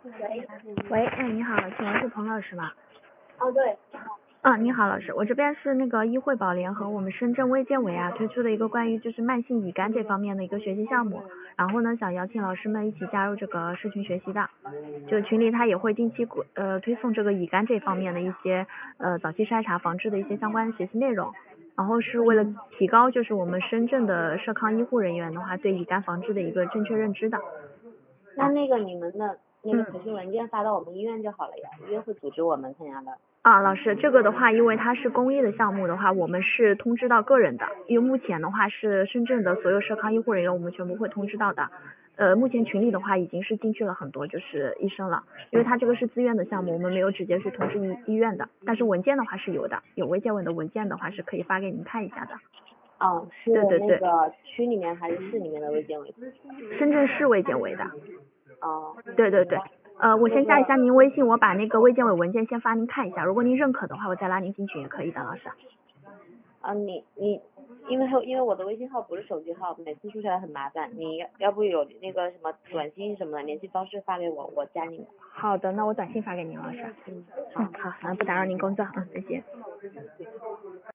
喂，哎，你好，请问是彭老师吗？ 哦，对， 你好，老师，我这边是那个医惠宝联合我们深圳卫健委推出的一个关于就是慢性乙肝这方面的一个学习项目，然后呢想邀请老师们一起加入这个社群学习的，就群里他也会定期推送这个乙肝这方面的一些早期筛查防治的一些相关的学习内容，然后是为了提高就是我们深圳的社康医护人员的话对乙肝防治的一个正确认知的。 那个你们的那个培训文件发到我们医院就好了呀，医院会组织我们参加的。 老师，这个的话，因为它是公益的项目的话，我们是通知到个人的，因为目前的话是深圳的所有社康医护人员，我们全部会通知到的。目前群里的话已经是进去了很多就是医生了，因为它这个是自愿的项目，我们没有直接去通知医院的，但是文件的话是有的，有卫健委的文件的话是可以发给您看一下的。 是对那个区里面还是市里面的卫健委？ 深圳市卫健委的。对。我先那个加一下您微信，我把那个卫健委文件先发您看一下，如果您认可的话，我再拉您进群也可以的，老师。 你因为我的微信号不是手机号，每次输起来很麻烦，你要不有那个什么短信什么的联系方式发给我，我加你。 好的，那我短信发给您，老师。好，那不打扰您工作，再见。